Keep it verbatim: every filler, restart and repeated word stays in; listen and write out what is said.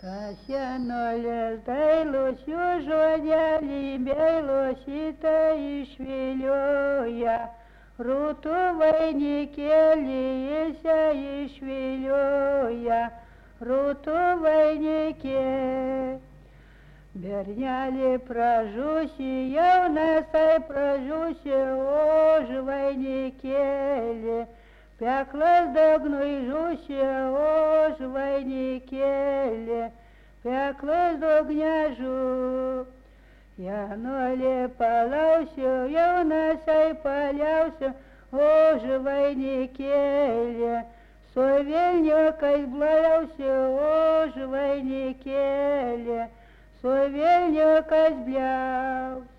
Касянули сдайлосью жодяли, белосита и швелёя, рутовой не келися и швелёя, рутовой не ке. Берняли прожуси, я в насай прожуси, оживай не келе. Пекла здогнуй жуси, оживай не келе. Пекла здогняжу. Я ноле палаўся, я в насай паляўся, оживай не келе. Совельнёкай сблаяўся, оживай не келе. Совельнёкай сбляўся.